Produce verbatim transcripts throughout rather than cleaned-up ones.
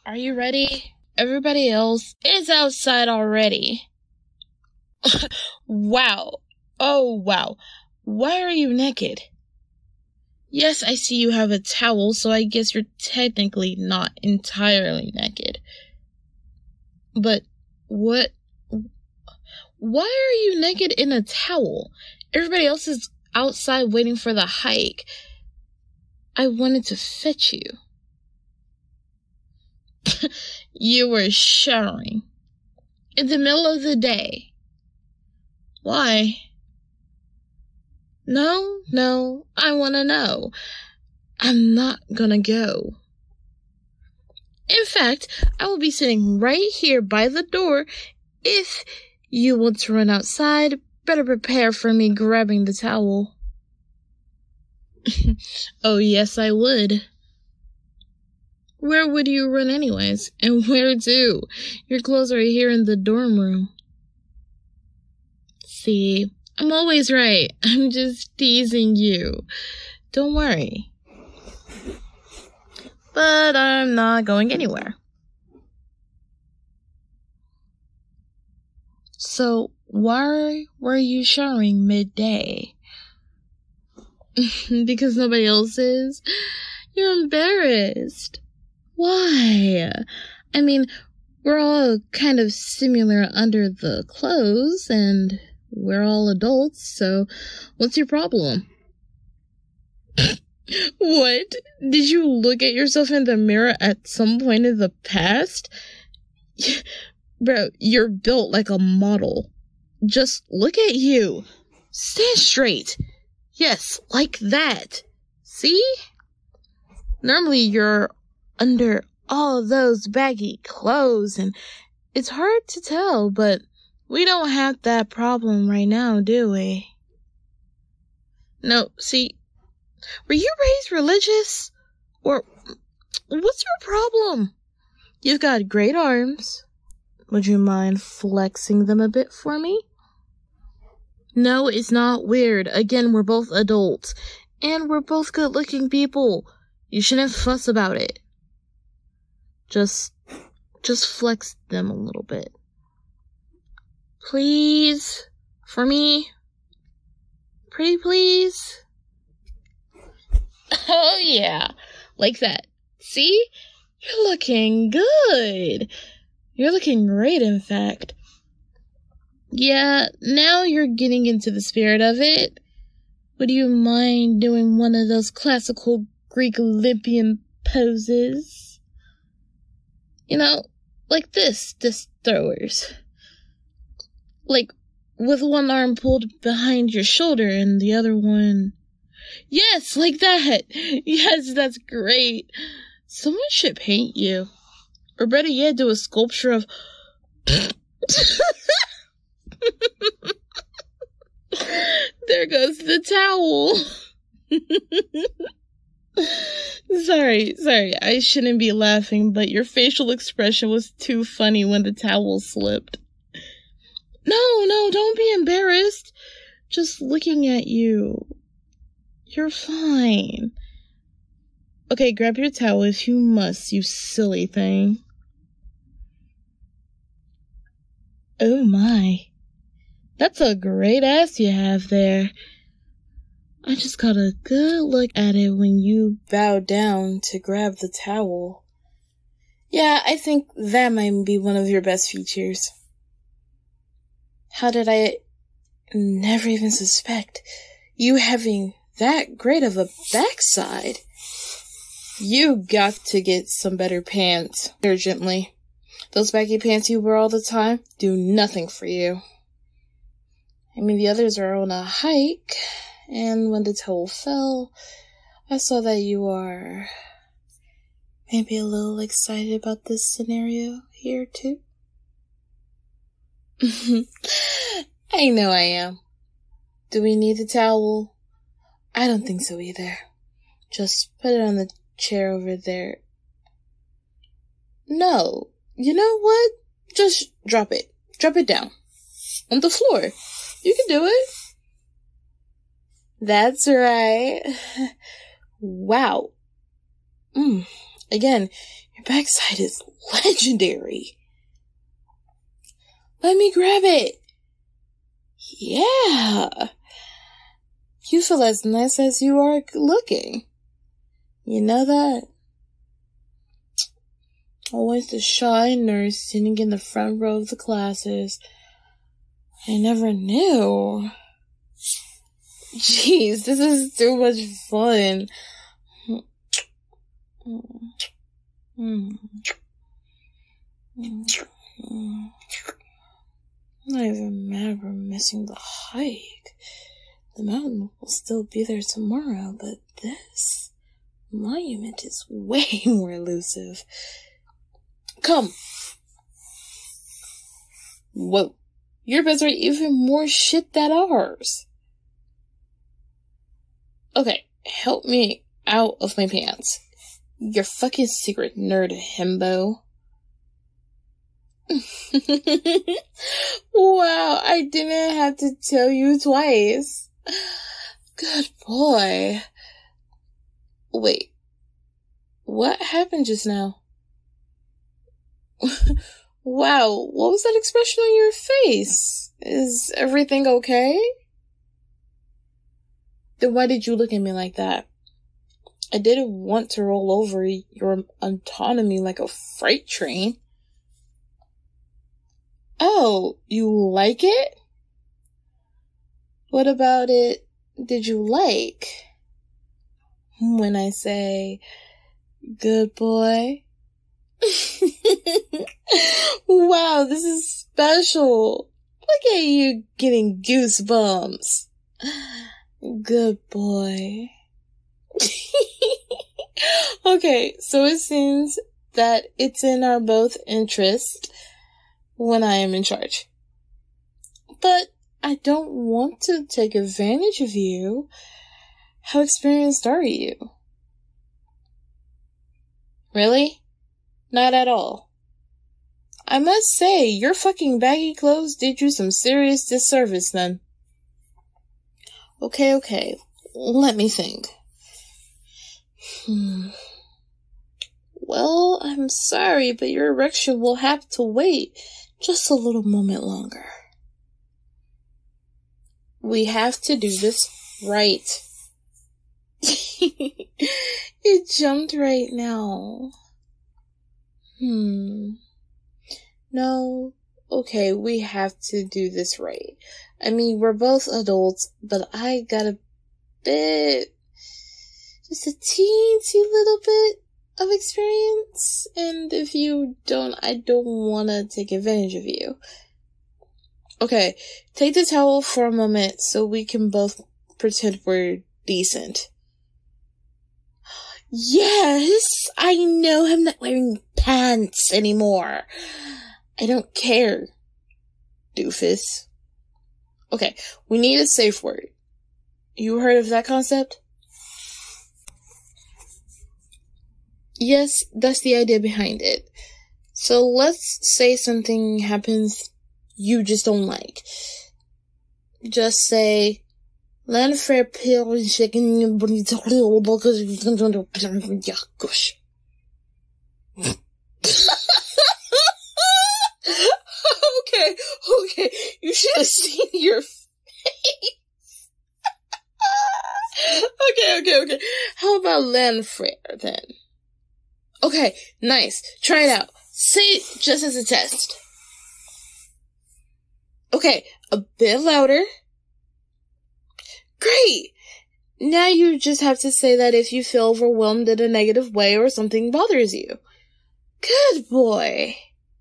Are you ready? Everybody else is outside already. Wow. Oh, wow. Why are you naked? Yes, I see you have a towel, so I guess you're technically not entirely naked. But what? Why are you naked in a towel? Everybody else is outside waiting for the hike. I wanted to fetch you. You were showering. In the middle of the day. Why? No, no, I want to know. I'm not gonna go. In fact, I will be sitting right here by the door. If you want to run outside, better prepare for me grabbing the towel. Oh, yes, I would. Where would you run anyways? And where to? Your clothes are here in the dorm room. See, I'm always right. I'm just teasing you. Don't worry. But I'm not going anywhere. So, why were you showering midday? Because nobody else is? You're embarrassed. Why? I mean, we're all kind of similar under the clothes, and we're all adults, so what's your problem? What? Did you look at yourself in the mirror at some point in the past? Bro, you're built like a model. Just look at you. Stand straight. Yes, like that. See? Normally you're under all those baggy clothes, and it's hard to tell, but we don't have that problem right now, do we? No, see, were you raised religious? Or what's your problem? You've got great arms. Would you mind flexing them a bit for me? No, it's not weird. Again, we're both adults, and we're both good-looking people. You shouldn't fuss about it. Just, just flex them a little bit. Please? For me? Pretty please? Oh yeah, like that. See? You're looking good. You're looking great, in fact. Yeah, now you're getting into the spirit of it. Would you mind doing one of those classical Greek Olympian poses? You know, like this, disc throwers. Like, with one arm pulled behind your shoulder and the other one... Yes, like that! Yes, that's great. Someone should paint you. Or better yet, do a sculpture of... There goes the towel. Sorry, sorry, I shouldn't be laughing, but your facial expression was too funny when the towel slipped. No, no, don't be embarrassed. Just looking at you. You're fine. Okay, grab your towel if you must, you silly thing. Oh my. That's a great ass you have there. I just got a good look at it when you bowed down to grab the towel. Yeah, I think that might be one of your best features. How did I never even suspect you having that great of a backside? You got to get some better pants urgently. Those baggy pants you wear all the time do nothing for you. I mean, the others are on a hike, and when the towel fell, I saw that you are maybe a little excited about this scenario here, too. I know I am. Do we need the towel? I don't think so either. Just put it on the chair over there. No. You know what? Just drop it. Drop it down. On the floor. You can do it. That's right. Wow. Mm. Again, Your backside is legendary. Let me grab it. Yeah. You feel as nice as you are looking. You know that? Always the shy nurse sitting in the front row of the classes. I never knew. Jeez, this is too much fun. I'm not even mad we're missing the hike. The mountain will still be there tomorrow, but this monument is way more elusive. Come. Whoa. Your beds are even more shit than ours. Okay, help me out of my pants. Your fucking secret nerd himbo. Wow, I didn't have to tell you twice. Good boy. Wait, what happened just now? Wow, what was that expression on your face? Is everything okay? Then why did you look at me like that? I didn't want to roll over your autonomy like a freight train. Oh, you like it? What about it did you like? When I say, good boy. Wow, this is special. Look at you getting goosebumps. Good boy. Okay, so it seems that it's in our both interest when I am in charge. But I don't want to take advantage of you. How experienced are you? Really? Not at all. I must say, your fucking baggy clothes did you some serious disservice then. Okay, okay. Let me think. Hmm. Well, I'm sorry, but your erection will have to wait just a little moment longer. We have to do this right. It jumped right now. Hmm. No. Okay, we have to do this right. I mean, we're both adults, but I got a bit, just a teensy little bit of experience. And if you don't, I don't want to take advantage of you. Okay, take the towel for a moment so we can both pretend we're decent. Yes, I know I'm not wearing pants anymore. I don't care, doofus. Okay, we need a safe word. You heard of that concept? Yes, that's the idea behind it. So let's say something happens you just don't like. Just say, Lanfair pill chicken yeah, gosh. Okay, okay, you should have seen your face. Okay, okay, okay. How about Lanfair then? Okay, nice. Try it out. Say it just as a test. Okay, a bit louder. Great! Now you just have to say that if you feel overwhelmed in a negative way or something bothers you. Good boy.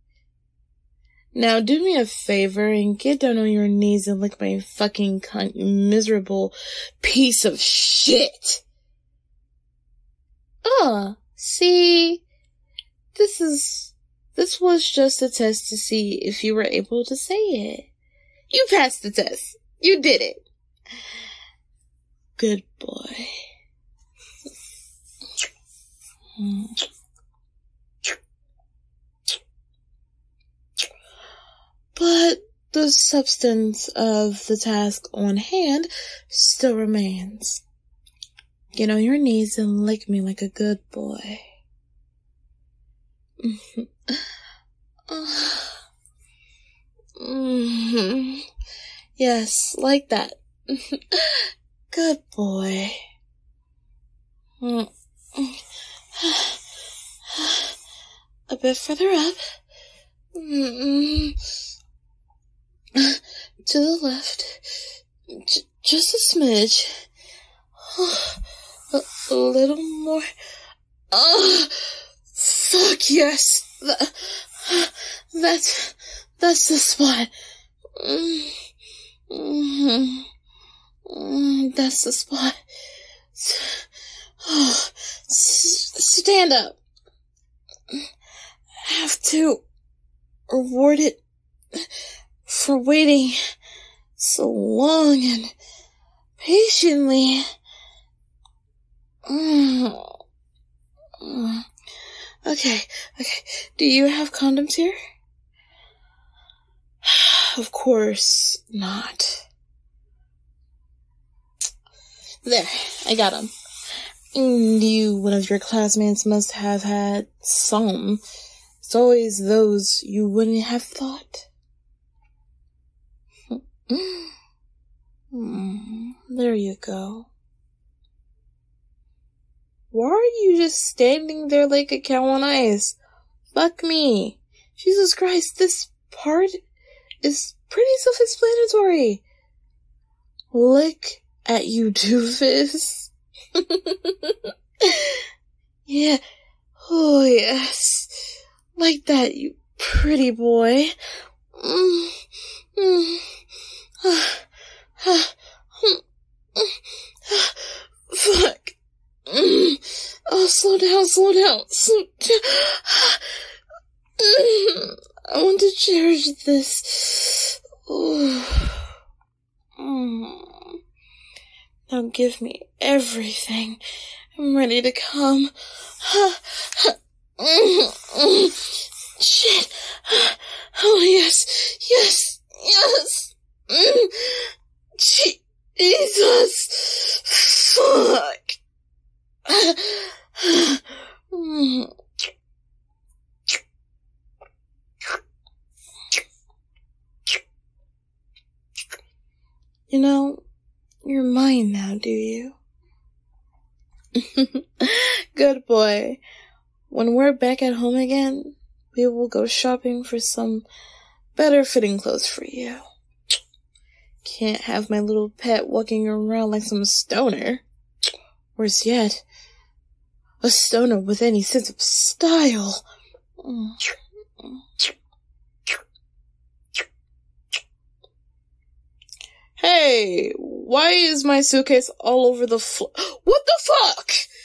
Now do me a favor and get down on your knees and lick my fucking cunt, you miserable piece of shit. Ah, see? This is... This was just a test to see if you were able to say it. You passed the test. You did it. Good boy. But the substance of the task on hand still remains. Get on your knees and lick me like a good boy. Mm-hmm. Yes, like that. Good boy. A bit further up. Mm-mm. To the left. J- just a smidge. A, a little more. Oh, fuck yes. That, that's, that's the spot. Mm-hmm. Mm, that's the spot. Oh, s- stand up. Have to reward it for waiting so long and patiently. Mm. Mm. Okay, okay. Do you have condoms here? Of course not. There, I got them. You, one of your classmates, must have had some. It's always those you wouldn't have thought. Mm, there you go. Why are you just standing there like a cow on ice? Fuck me. Jesus Christ, this part is pretty self-explanatory. Look at you, doofus. Yeah. Oh, yes. Like that, you pretty boy. Mm. Mm. Fuck. Mm. Oh, slow down, slow down, slow down. Mm. I want to cherish this. Ooh. Mm. Now give me everything. I'm ready to come. Shit. Oh, yes, yes, yes. Jesus. Fuck. You know, you're mine now, do you? Good boy. When we're back at home again, we will go shopping for some better fitting clothes for you. Can't have my little pet walking around like some stoner. Worse yet, a stoner with any sense of style. Hey, why is my suitcase all over the floor? What the fuck?